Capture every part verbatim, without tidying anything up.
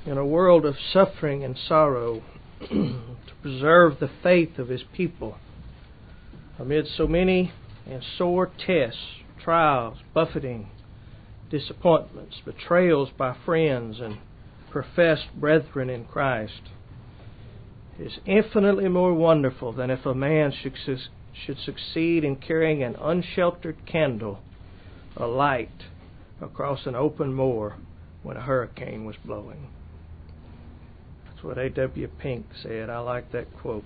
In a world of suffering and sorrow, to preserve the faith of His people amid so many and sore tests, trials, buffeting, disappointments, betrayals by friends and professed brethren in Christ, is infinitely more wonderful than if a man should, should succeed in carrying an unsheltered candle, a light, across an open moor when a hurricane was blowing. That's what A W Pink said. I like that quote.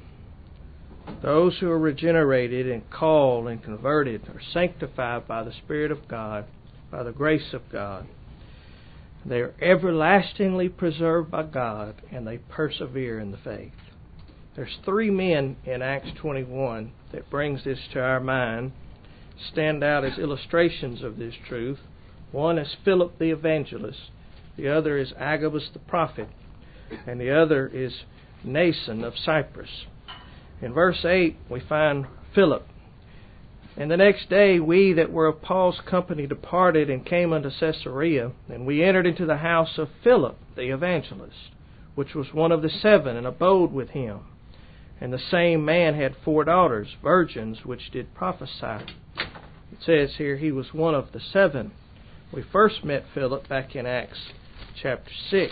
Those who are regenerated and called and converted are sanctified by the Spirit of God, by the grace of God. They are everlastingly preserved by God, and they persevere in the faith. There's three men in Acts twenty-one that brings this to our mind, stand out as illustrations of this truth. One is Philip the evangelist, the other is Agabus the prophet, and the other is Nason of Cyprus. In verse eight, we find Philip. And the next day we that were of Paul's company departed and came unto Caesarea, and we entered into the house of Philip the evangelist, which was one of the seven, and abode with him. And the same man had four daughters, virgins, which did prophesy. It says here he was one of the seven. We first met Philip back in Acts chapter six.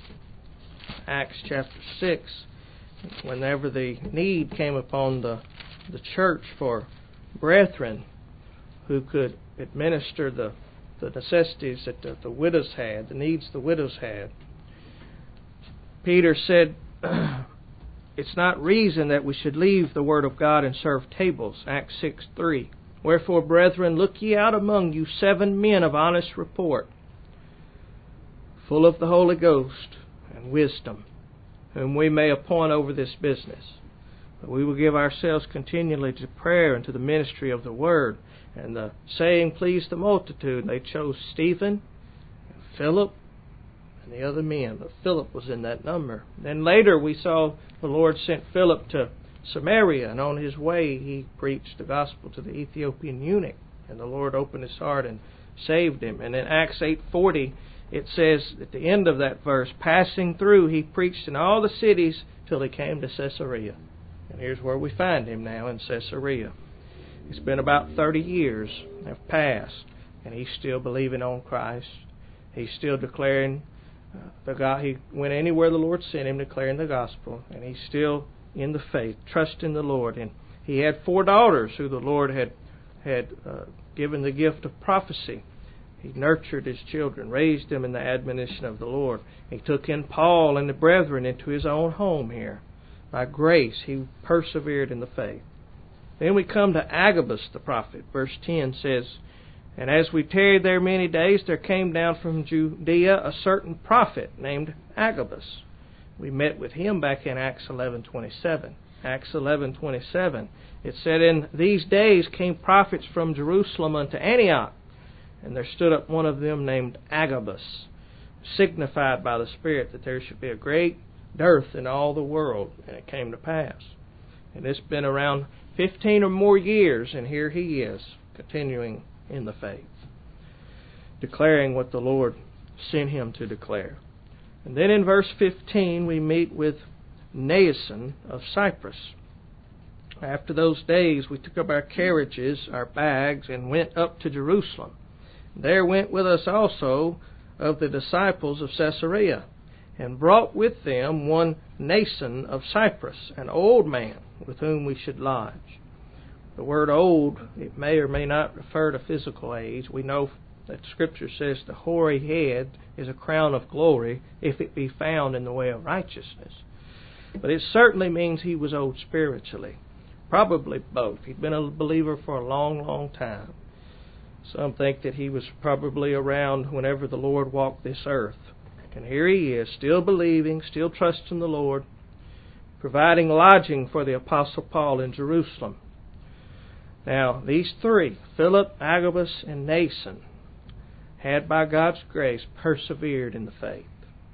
Acts chapter six, whenever the need came upon the, the church for brethren who could administer the, the necessities that the, the widows had, the needs the widows had. Peter said, it's not reason that we should leave the word of God and serve tables. Acts six three. Wherefore, brethren, look ye out among you seven men of honest report, full of the Holy Ghost and wisdom, whom we may appoint over this business. But we will give ourselves continually to prayer and to the ministry of the word. And the saying pleased the multitude. And they chose Stephen and Philip and the other men. But Philip was in that number. Then later we saw the Lord sent Philip to Samaria, and on his way he preached the gospel to the Ethiopian eunuch, and the Lord opened his heart and saved him. And in Acts eight forty it says at the end of that verse, passing through he preached in all the cities till he came to Caesarea. And here's where we find him now, in Caesarea. It's been about thirty years have passed, and he's still believing on Christ. He's still declaring uh, the God. He went anywhere the Lord sent him, declaring the gospel, and he's still in the faith, trusting the Lord. And he had four daughters who the Lord had had uh, given the gift of prophecy. He nurtured his children, raised them in the admonition of the Lord. He took in Paul and the brethren into his own home here. By grace, he persevered in the faith. Then we come to Agabus the prophet. Verse ten says, and as we tarried there many days, there came down from Judea a certain prophet named Agabus. We met with him back in Acts eleven twenty-seven. Acts eleven twenty-seven. It said, in these days came prophets from Jerusalem unto Antioch, and there stood up one of them named Agabus, signified by the Spirit that there should be a great dearth in all the world. And it came to pass. And it's been around fifteen or more years, and here he is, continuing in the faith, declaring what the Lord sent him to declare. And then in verse fifteen we meet with Nason of Cyprus. After those days we took up our carriages, our bags, and went up to Jerusalem. There went with us also of the disciples of Caesarea, and brought with them one Nason of Cyprus, an old man, with whom we should lodge. The word old, it may or may not refer to physical age. We know that Scripture says the hoary head is a crown of glory if it be found in the way of righteousness. But it certainly means he was old spiritually. Probably both. He'd been a believer for a long, long time. Some think that he was probably around whenever the Lord walked this earth. And here he is, still believing, still trusting the Lord, providing lodging for the Apostle Paul in Jerusalem. Now, these three, Philip, Agabus, and Nason, had by God's grace persevered in the faith.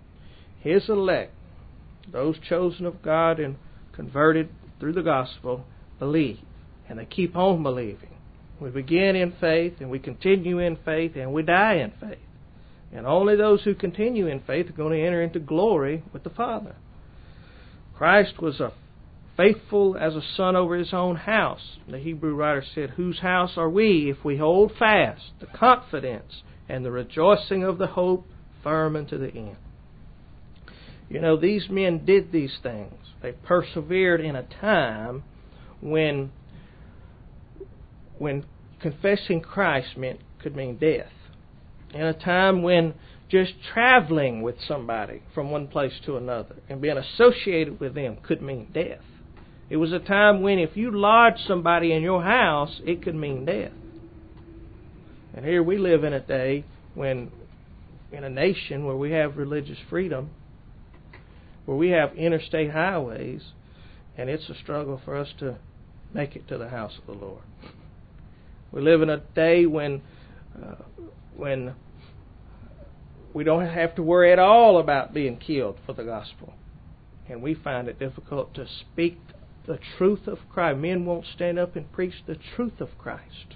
His elect, those chosen of God and converted through the gospel, believe, and they keep on believing. We begin in faith, and we continue in faith, and we die in faith. And only those who continue in faith are going to enter into glory with the Father. Christ was a faithful as a son over his own house. The Hebrew writer said, whose house are we if we hold fast the confidence and the rejoicing of the hope firm unto the end? You know, these men did these things. They persevered in a time when, when confessing Christ meant could mean death. In a time when just traveling with somebody from one place to another and being associated with them could mean death. It was a time when if you lodged somebody in your house, it could mean death. And here we live in a day when, in a nation where we have religious freedom, where we have interstate highways, and it's a struggle for us to make it to the house of the Lord. We live in a day when uh, when we don't have to worry at all about being killed for the gospel. And we find it difficult to speak the truth of Christ. Men won't stand up and preach the truth of Christ.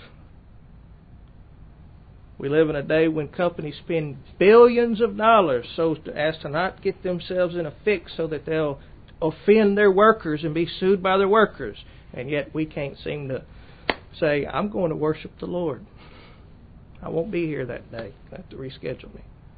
We live in a day when companies spend billions of dollars so as to not get themselves in a fix so that they'll offend their workers and be sued by their workers. And yet we can't seem to say, I'm going to worship the Lord. I won't be here that day. I have to reschedule me.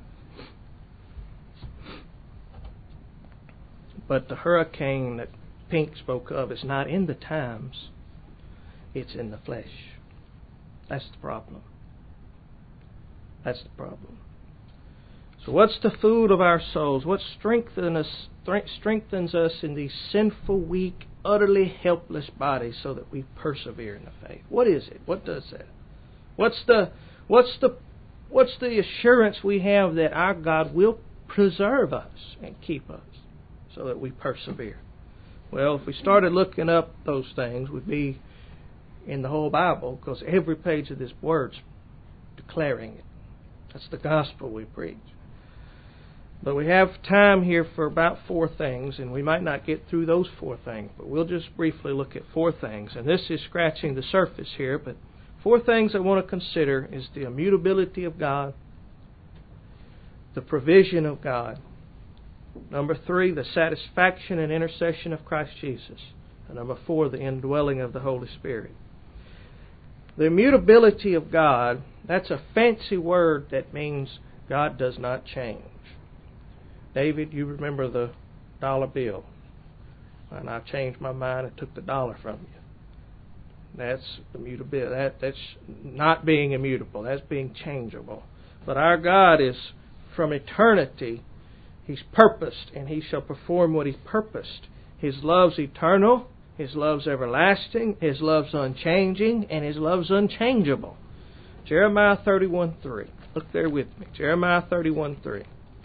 But the hurricane that Pink spoke of is not in the times. It's in the flesh. That's the problem. That's the problem. So what's the food of our souls? What strengthens us, strengthens us in these sinful, weak, utterly helpless bodies so that we persevere in the faith? What is it? What does that? What's the what's the what's the assurance we have that our God will preserve us and keep us so that we persevere? Well, if we started looking up those things, we'd be in the whole Bible, because every page of this word's declaring it. That's the gospel we preach. But we have time here for about four things, and we might not get through those four things, but we'll just briefly look at four things. And this is scratching the surface here, but four things I want to consider is the immutability of God, the provision of God, number three, the satisfaction and intercession of Christ Jesus, and number four, the indwelling of the Holy Spirit. The immutability of God, that's a fancy word that means God does not change. David, you remember the dollar bill. And I changed my mind and took the dollar from you. That's immutability. That, that's not being immutable. That's being changeable. But our God is from eternity. He's purposed, and He shall perform what He's purposed. His love's eternal. His love's everlasting. His love's unchanging. And His love's unchangeable. Jeremiah thirty-one three. Look there with me. Jeremiah thirty-one three.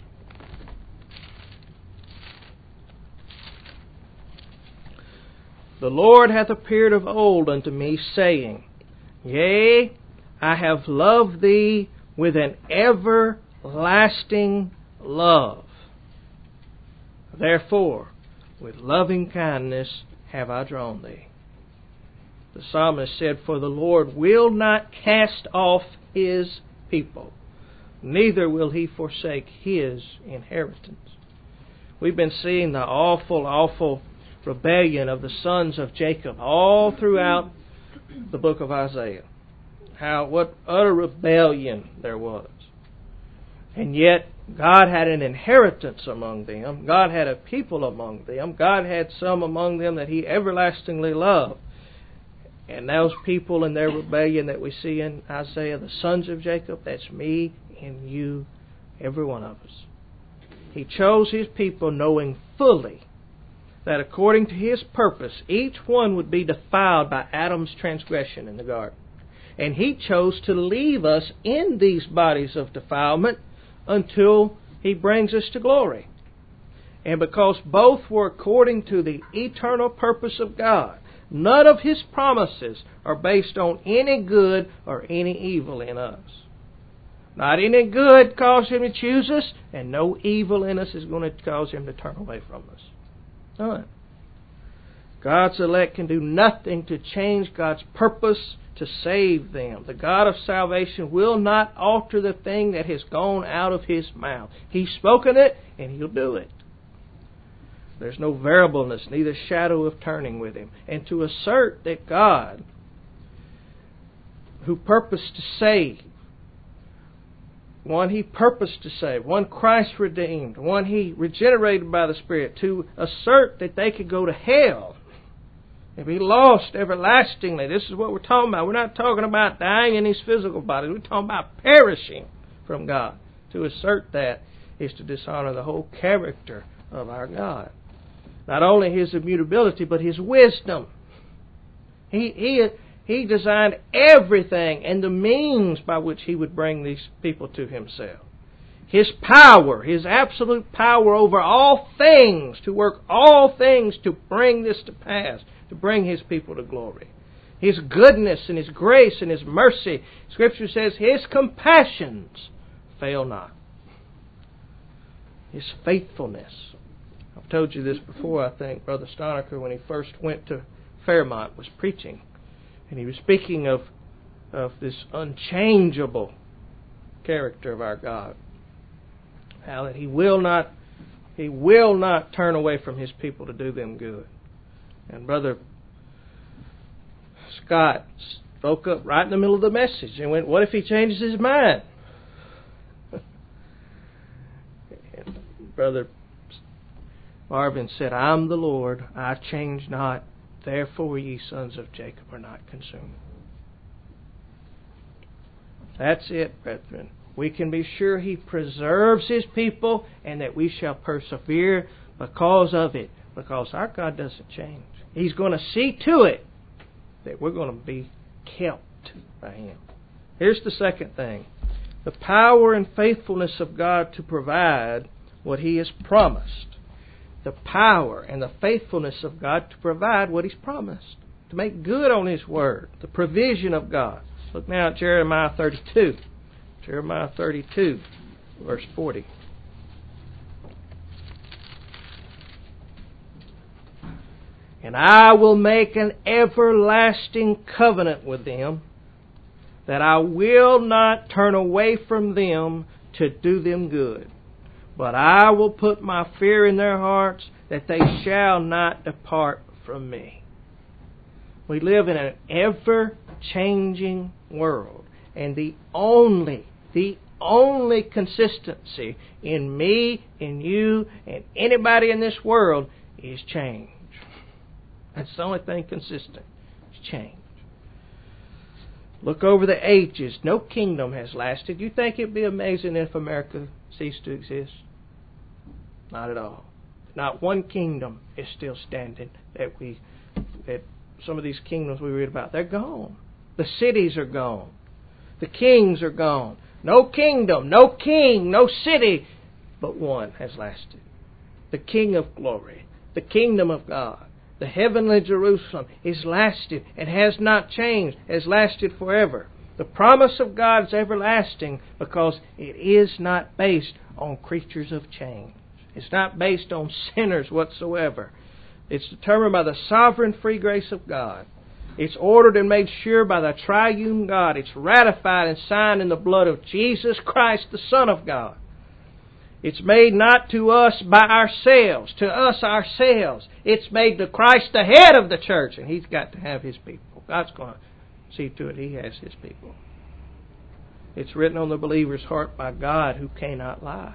The Lord hath appeared of old unto me, saying, Yea, I have loved thee with an everlasting love. Therefore, with loving kindness have I drawn thee. The psalmist said, For the Lord will not cast off His people, neither will He forsake His inheritance. We've been seeing the awful, awful rebellion of the sons of Jacob all throughout the book of Isaiah. How, what utter rebellion there was. And yet, God had an inheritance among them. God had a people among them. God had some among them that He everlastingly loved. And those people in their rebellion that we see in Isaiah, the sons of Jacob, that's me and you, every one of us. He chose His people knowing fully that according to His purpose, each one would be defiled by Adam's transgression in the garden. And He chose to leave us in these bodies of defilement until He brings us to glory. And because both were according to the eternal purpose of God, none of His promises are based on any good or any evil in us. Not any good caused Him to choose us, and no evil in us is going to cause Him to turn away from us. None. God's elect can do nothing to change God's purpose to save them. The God of salvation will not alter the thing that has gone out of His mouth. He's spoken it, and He'll do it. There's no variableness, neither shadow of turning with Him. And to assert that God, who purposed to save, one He purposed to save, one Christ redeemed, one He regenerated by the Spirit, to assert that they could go to hell and be lost everlastingly. This is what we're talking about. We're not talking about dying in these physical bodies. We're talking about perishing from God. To assert that is to dishonor the whole character of our God. Not only His immutability, but His wisdom. He, he, he designed everything and the means by which He would bring these people to Himself. His power, His absolute power over all things, to work all things to bring this to pass, to bring His people to glory. His goodness and His grace and His mercy. Scripture says His compassions fail not. His faithfulness. I've told you this before, I think. Brother Stonecker, when he first went to Fairmont, was preaching. And he was speaking of, of this unchangeable character of our God. How that He will not, He will not turn away from His people to do them good. And Brother Scott spoke up right in the middle of the message and went, what if He changes His mind? And Brother Marvin said, I'm the Lord, I change not, therefore ye sons of Jacob are not consumed. That's it, brethren. We can be sure He preserves His people and that we shall persevere because of it. Because our God doesn't change. He's going to see to it that we're going to be kept by Him. Here's the second thing. The power and faithfulness of God to provide what He has promised. The power and the faithfulness of God to provide what He's promised. To make good on His word. The provision of God. Look now at Jeremiah thirty-two. Jeremiah thirty-two, verse forty. And I will make an everlasting covenant with them, that I will not turn away from them to do them good. But I will put my fear in their hearts, that they shall not depart from me. We live in an ever-changing world. And the only, the only consistency in me, in you, and anybody in this world is change. That's the only thing consistent. It's change. Look over the ages. No kingdom has lasted. You think it'd be amazing if America ceased to exist? Not at all. Not one kingdom is still standing. That we, that some of these kingdoms we read about, they're gone. The cities are gone. The kings are gone. No kingdom, no king, no city, but one has lasted. The King of glory, the kingdom of God. The heavenly Jerusalem is lasted and has not changed, has lasted forever. The promise of God is everlasting because it is not based on creatures of change. It's not based on sinners whatsoever. It's determined by the sovereign free grace of God. It's ordered and made sure by the triune God. It's ratified and signed in the blood of Jesus Christ, the Son of God. It's made not to us by ourselves, to us ourselves. It's made to Christ the head of the church, and He's got to have His people. God's going to see to it He has His people. It's written on the believer's heart by God who cannot lie.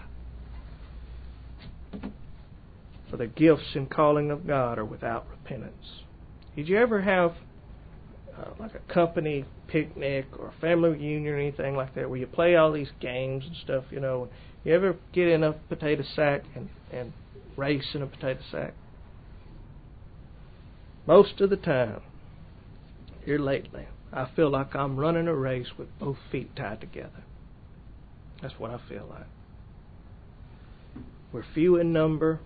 For the gifts and calling of God are without repentance. Did you ever have uh, like a company picnic or a family reunion or anything like that where you play all these games and stuff, you know? You ever get in a potato sack and, and race in a potato sack? Most of the time, here lately, I feel like I'm running a race with both feet tied together. That's what I feel like. We're few in number.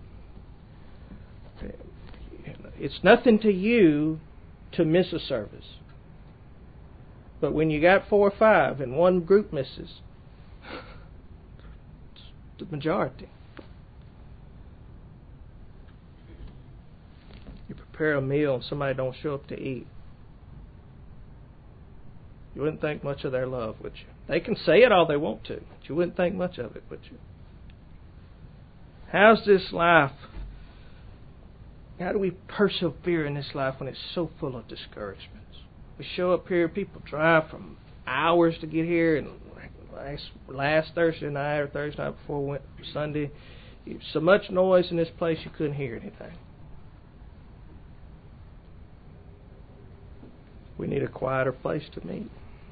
It's nothing to you to miss a service. But when you got four or five and one group misses, it's the majority. You prepare a meal and somebody don't show up to eat. You wouldn't think much of their love, would you? They can say it all they want to, but you wouldn't think much of it, would you? How's this life? How do we persevere in this life when it's so full of discouragements? We show up here, people drive from hours to get here, and last, last Thursday night or Thursday night before went Sunday, so much noise in this place you couldn't hear anything. We need a quieter place to meet.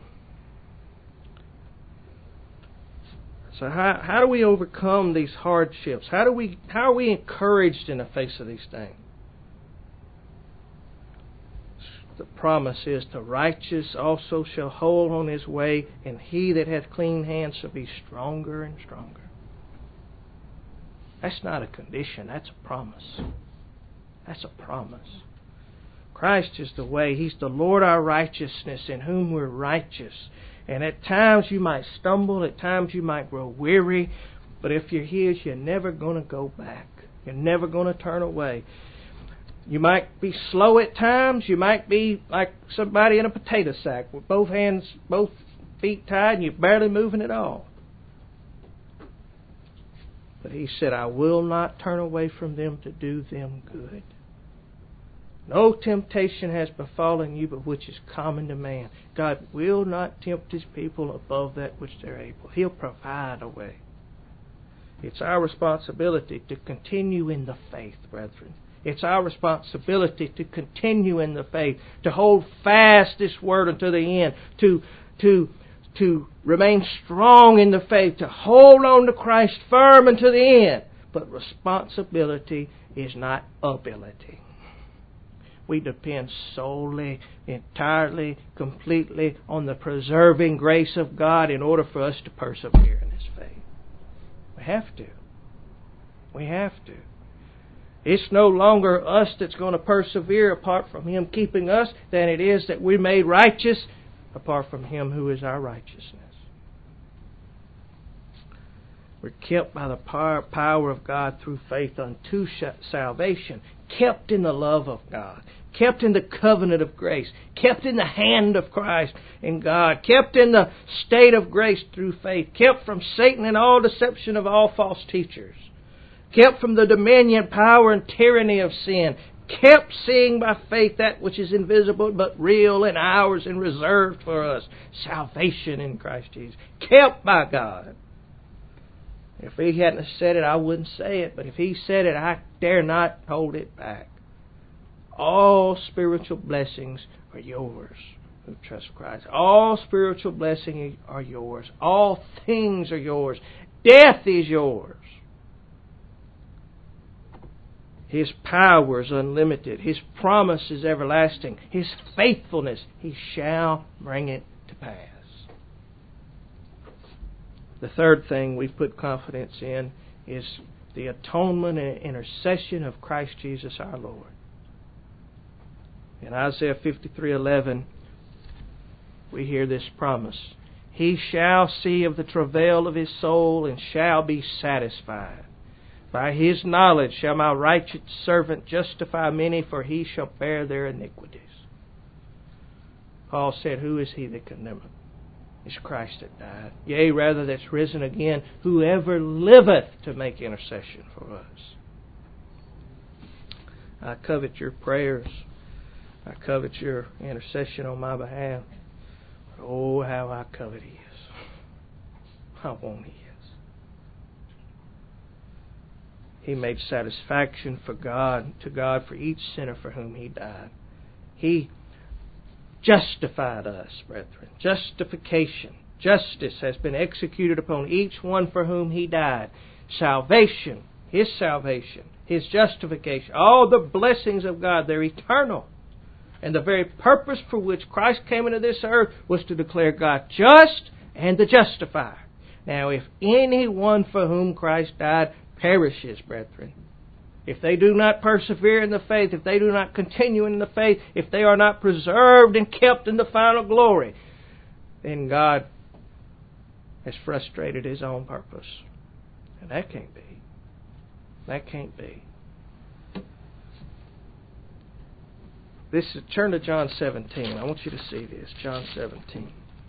So how how do we overcome these hardships? How do we how are we encouraged in the face of these things? The promise is, the righteous also shall hold on his way, and he that hath clean hands shall be stronger and stronger. That's not a condition, that's a promise. That's a promise. Christ is the way. He's the Lord our righteousness, in whom we're righteous. And at times you might stumble, at times you might grow weary, but if you're His, you're never going to go back. You're never going to turn away. You might be slow at times. You might be like somebody in a potato sack with both hands, both feet tied, and you're barely moving at all. But He said, I will not turn away from them to do them good. No temptation has befallen you but which is common to man. God will not tempt His people above that which they're able. He'll provide a way. It's our responsibility to continue in the faith, brethren. It's our responsibility to continue in the faith, to hold fast this word unto the end, to to to remain strong in the faith, to hold on to Christ firm unto the end. But responsibility is not ability. We depend solely, entirely, completely on the preserving grace of God in order for us to persevere in this faith. We have to. We have to. It's no longer us that's going to persevere apart from Him keeping us than it is that we're made righteous apart from Him who is our righteousness. We're kept by the power of God through faith unto salvation, kept in the love of God, kept in the covenant of grace, kept in the hand of Christ and God, kept in the state of grace through faith, kept from Satan and all deception of all false teachers, kept from the dominion, power, and tyranny of sin, kept seeing by faith that which is invisible but real and ours and reserved for us, salvation in Christ Jesus, kept by God. If He hadn't said it, I wouldn't say it. But if He said it, I dare not hold it back. All spiritual blessings are yours who trust Christ. All spiritual blessings are yours. All things are yours. Death is yours. His power is unlimited. His promise is everlasting. His faithfulness, He shall bring it to pass. The third thing we put confidence in is the atonement and intercession of Christ Jesus our Lord. In Isaiah fifty-three eleven, we hear this promise. He shall see of the travail of his soul and shall be satisfied. By his knowledge shall my righteous servant justify many, for he shall bear their iniquities. Paul said, who is he that condemneth? It's Christ that died. Yea, rather that's risen again, whoever liveth to make intercession for us. I covet your prayers. I covet your intercession on my behalf. But oh, how I covet His. I want His. He made satisfaction for God, to God for each sinner for whom He died. He justified us, brethren. Justification. Justice has been executed upon each one for whom He died. Salvation, His salvation, His justification, all the blessings of God, they're eternal. And the very purpose for which Christ came into this earth was to declare God just and the justifier. Now, if anyone for whom Christ died perishes, brethren, if they do not persevere in the faith, if they do not continue in the faith, if they are not preserved and kept in the final glory, then God has frustrated His own purpose. And that can't be. That can't be. This is, turn to John seventeen. I want you to see this. John seventeen.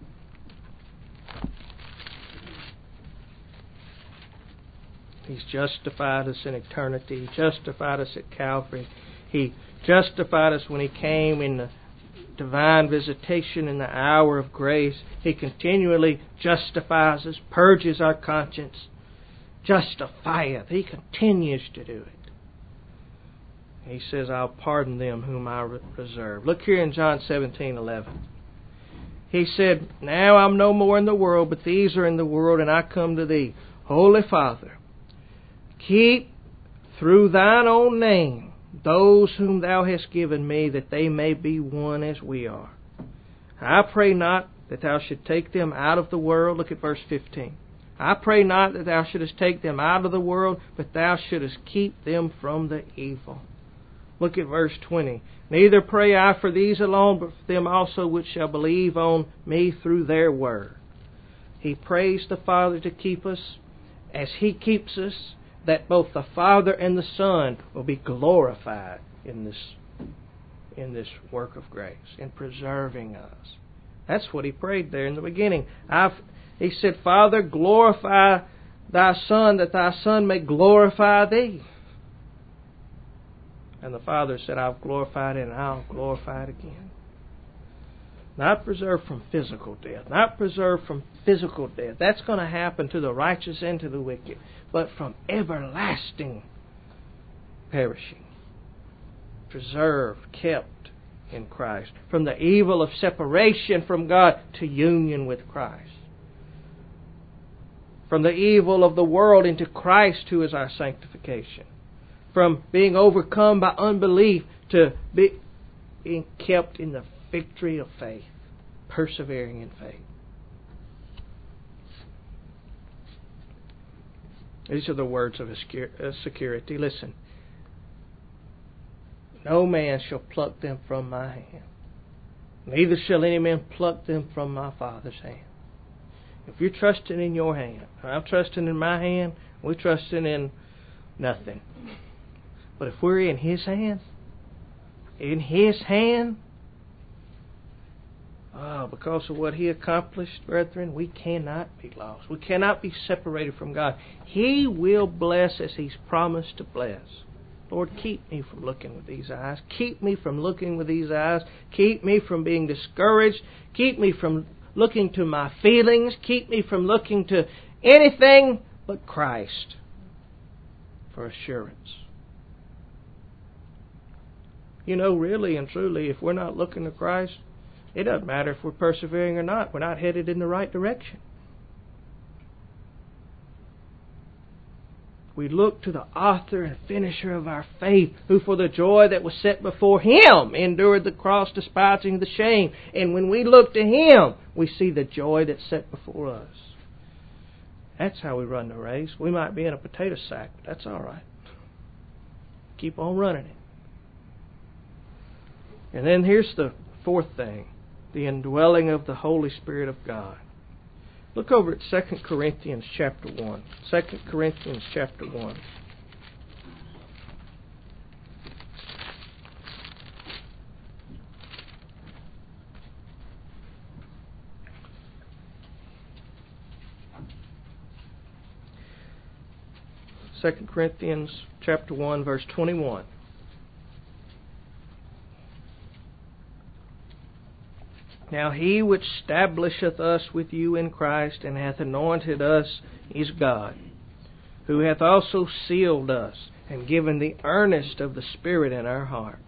He's justified us in eternity. He justified us at Calvary. He justified us when He came in the divine visitation in the hour of grace. He continually justifies us, purges our conscience, justifieth. He continues to do it. He says, I'll pardon them whom I reserve. Look here in John seventeen eleven. He said, now I'm no more in the world, but these are in the world, and I come to Thee. Holy Father, keep through Thine own name those whom Thou hast given Me, that they may be one as we are. I pray not that Thou should take them out of the world. Look at verse fifteen. I pray not that Thou shouldest take them out of the world, but Thou shouldest keep them from the evil. Look at verse twenty. Neither pray I for these alone, but for them also which shall believe on Me through their word. He prays the Father to keep us as He keeps us, that both the Father and the Son will be glorified in this, in this work of grace, in preserving us. That's what He prayed there in the beginning. I've, he said, Father, glorify Thy Son, that Thy Son may glorify Thee. And the Father said, I've glorified it, and I'll glorify it again. Not preserved from physical death. Not preserved from physical death. That's going to happen to the righteous and to the wicked. But from everlasting perishing. Preserved, kept in Christ. From the evil of separation from God to union with Christ. From the evil of the world into Christ, who is our sanctification. From being overcome by unbelief to be, being kept in the victory of faith, persevering in faith. These are the words of security. Listen. No man shall pluck them from my hand. Neither shall any man pluck them from my Father's hand. If you're trusting in your hand, I'm trusting in my hand, we're trusting in nothing. But if we're in His hand, in His hand, oh, because of what He accomplished, brethren, we cannot be lost. We cannot be separated from God. He will bless as He's promised to bless. Lord, keep me from looking with these eyes. Keep me from looking with these eyes. Keep me from being discouraged. Keep me from looking to my feelings. Keep me from looking to anything but Christ for assurance. You know, really and truly, if we're not looking to Christ, it doesn't matter if we're persevering or not. We're not headed in the right direction. We look to the author and finisher of our faith, who for the joy that was set before Him endured the cross, despising the shame. And when we look to Him, we see the joy that's set before us. That's how we run the race. We might be in a potato sack, but that's all right. Keep on running it. And then here's the fourth thing, the indwelling of the Holy Spirit of God. Look over at Second Corinthians chapter one. Second Corinthians chapter one. Second Corinthians chapter one, verse twenty-one. Now He which establisheth us with you in Christ, and hath anointed us, is God, who hath also sealed us, and given the earnest of the Spirit in our hearts.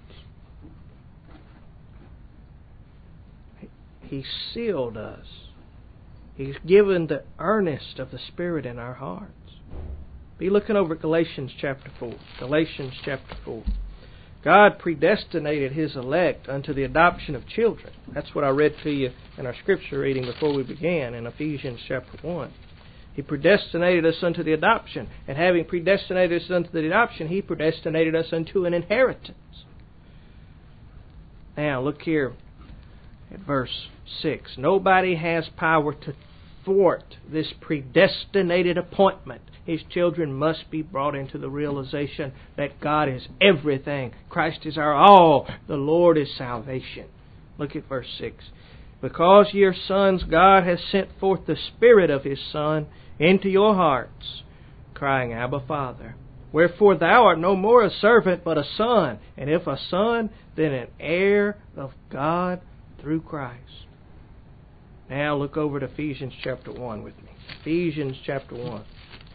He sealed us. He's given the earnest of the Spirit in our hearts. Be looking over at Galatians chapter four. Galatians chapter four. God predestinated His elect unto the adoption of children. That's what I read to you in our scripture reading before we began in Ephesians chapter one. He predestinated us unto the adoption. And having predestinated us unto the adoption, He predestinated us unto an inheritance. Now, look here at verse six. Nobody has power to thwart this predestinated appointment. His children must be brought into the realization that God is everything. Christ is our all. The Lord is salvation. Look at verse six. Because ye are sons, God has sent forth the Spirit of His Son into your hearts, crying, Abba, Father. Wherefore thou art no more a servant, but a son, and if a son, then an heir of God through Christ. Now look over to Ephesians chapter one with me. Ephesians chapter one.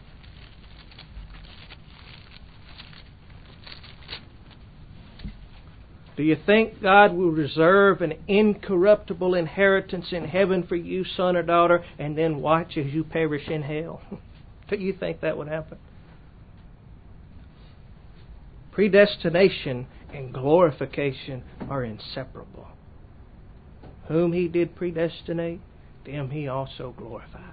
Do you think God will reserve an incorruptible inheritance in heaven for you, son or daughter, and then watch as you perish in hell? Do you think that would happen? Predestination and glorification are inseparable. Whom He did predestinate, them He also glorified.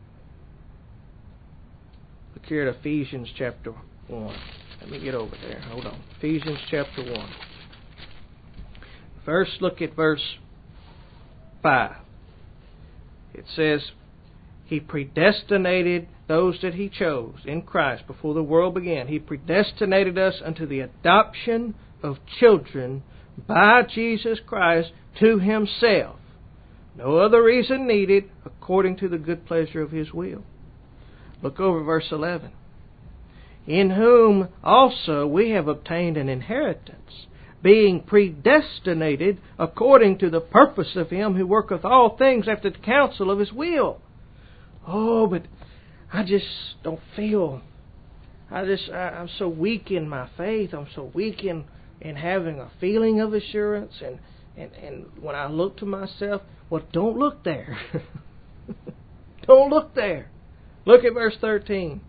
Look here at Ephesians chapter one. Let me get over there. Hold on. Ephesians chapter one. First, look at verse five. It says, He predestinated those that He chose in Christ before the world began. He predestinated us unto the adoption of children by Jesus Christ to Himself. No other reason needed, according to the good pleasure of His will. Look over verse eleven. In whom also we have obtained an inheritance, being predestinated according to the purpose of Him who worketh all things after the counsel of His will. Oh, but I just don't feel, I just, I, I'm so weak in my faith. I'm so weak in, in having a feeling of assurance. And, and, and when I look to myself, well, don't look there. Don't look there. Look at verse thirteen.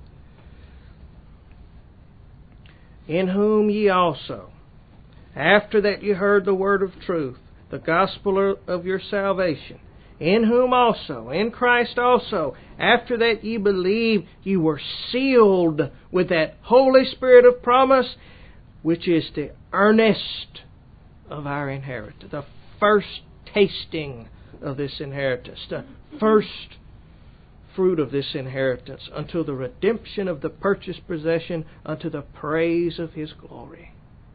In whom ye also, after that you heard the word of truth, the gospel of your salvation, in whom also, in Christ also, after that ye believed, you were sealed with that Holy Spirit of promise, which is the earnest of our inheritance, the first tasting of this inheritance, the first fruit of this inheritance, until the redemption of the purchased possession, unto the praise of His glory.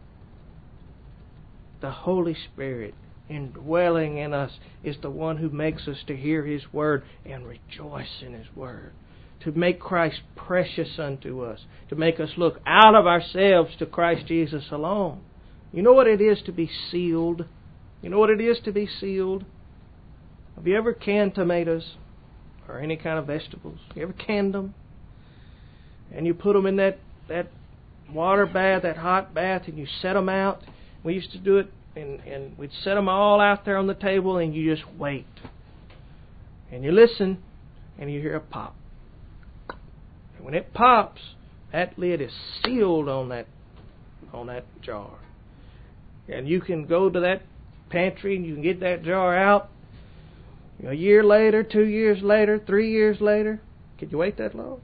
The Holy Spirit indwelling in us is the one who makes us to hear His Word and rejoice in His Word, to make Christ precious unto us, to make us look out of ourselves to Christ Jesus alone. You know what it is to be sealed? You know what it is to be sealed? Have you ever canned tomatoes or any kind of vegetables? You ever canned them? And you put them in that, that water bath, that hot bath, and you set them out. We used to do it, and, and we'd set them all out there on the table, and you just wait. And you listen, and you hear a pop. And when it pops, that lid is sealed on that on that jar. And you can go to that pantry, and you can get that jar out. A year later, two years later, three years later. Can you wait that long?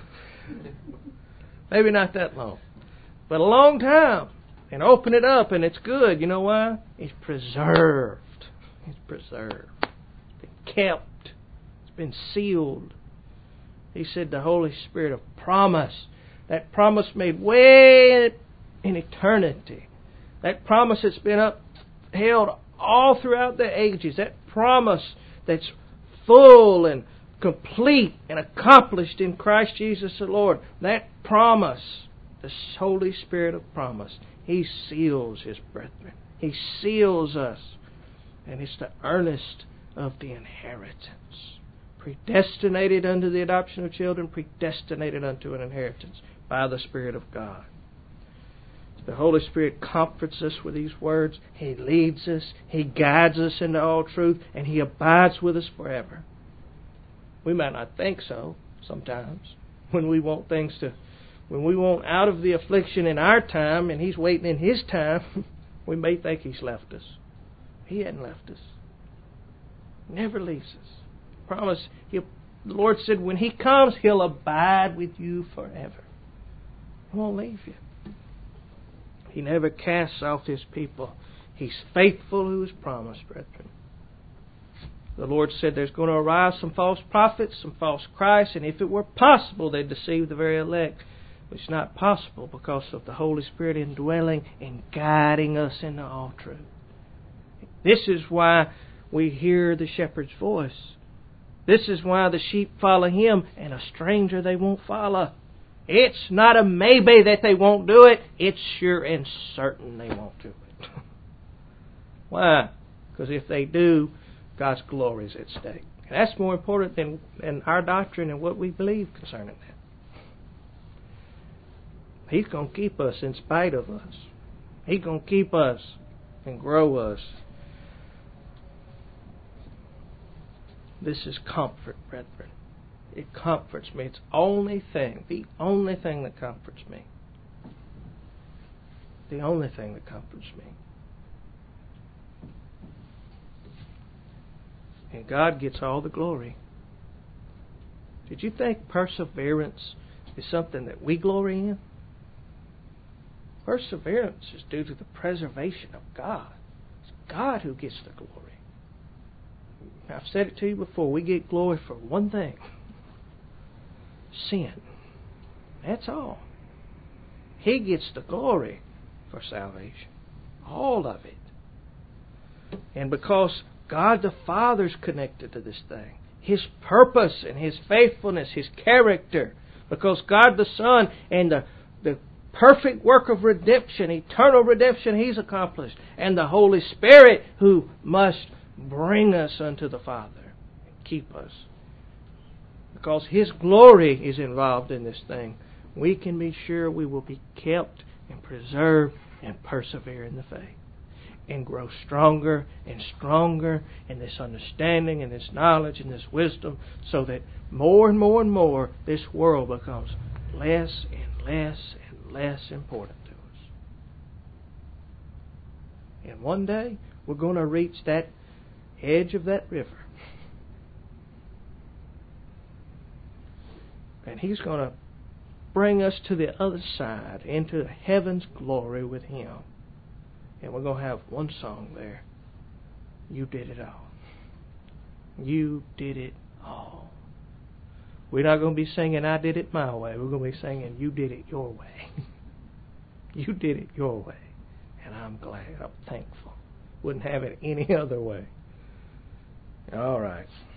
Maybe not that long. But a long time. And open it up, and it's good. You know why? It's preserved. It's preserved. It's been kept. It's been sealed. He said the Holy Spirit of promise. That promise made way in eternity. That promise that's been upheld all throughout the ages. That promise that's full and complete and accomplished in Christ Jesus the Lord. That promise, the Holy Spirit of promise, He seals His brethren. He seals us. And it's the earnest of the inheritance. Predestinated unto the adoption of children, predestinated unto an inheritance by the Spirit of God. The Holy Spirit comforts us with these words. He leads us. He guides us into all truth. And He abides with us forever. We might not think so sometimes. When we want things to, when we want out of the affliction in our time and He's waiting in His time, we may think He's left us. He hadn't left us. Never leaves us. Promise. He'll, the Lord said when He comes, He'll abide with you forever. He won't leave you. He never casts off His people. He's faithful who has promised, brethren. The Lord said there's going to arise some false prophets, some false Christs, and if it were possible, they'd deceive the very elect. But it's not possible because of the Holy Spirit indwelling and guiding us into all truth. This is why we hear the shepherd's voice. This is why the sheep follow Him, and a stranger they won't follow. It's not a maybe that they won't do it. It's sure and certain they won't do it. Why? Because if they do, God's glory is at stake. And that's more important than, than our doctrine and what we believe concerning that. He's going to keep us in spite of us. He's going to keep us and grow us. This is comfort, brethren. It comforts me. It's the only thing, the only thing that comforts me. The only thing that comforts me. And God gets all the glory. Did you think perseverance is something that we glory in? Perseverance is due to the preservation of God. It's God who gets the glory. I've said it to you before. We get glory for one thing. Sin. That's all. He gets the glory for salvation. All of it. And because God the Father's connected to this thing, His purpose and His faithfulness, His character, because God the Son and the, the perfect work of redemption, eternal redemption He's accomplished, and the Holy Spirit who must bring us unto the Father and keep us. Because His glory is involved in this thing, we can be sure we will be kept and preserved and persevere in the faith and grow stronger and stronger in this understanding and this knowledge and this wisdom, so that more and more and more this world becomes less and less and less important to us. And one day we're going to reach that edge of that river. And He's going to bring us to the other side, into heaven's glory with Him. And we're going to have one song there. You did it all. You did it all. We're not going to be singing, I did it my way. We're going to be singing, you did it your way. You did it your way. And I'm glad. I'm thankful. Wouldn't have it any other way. All right.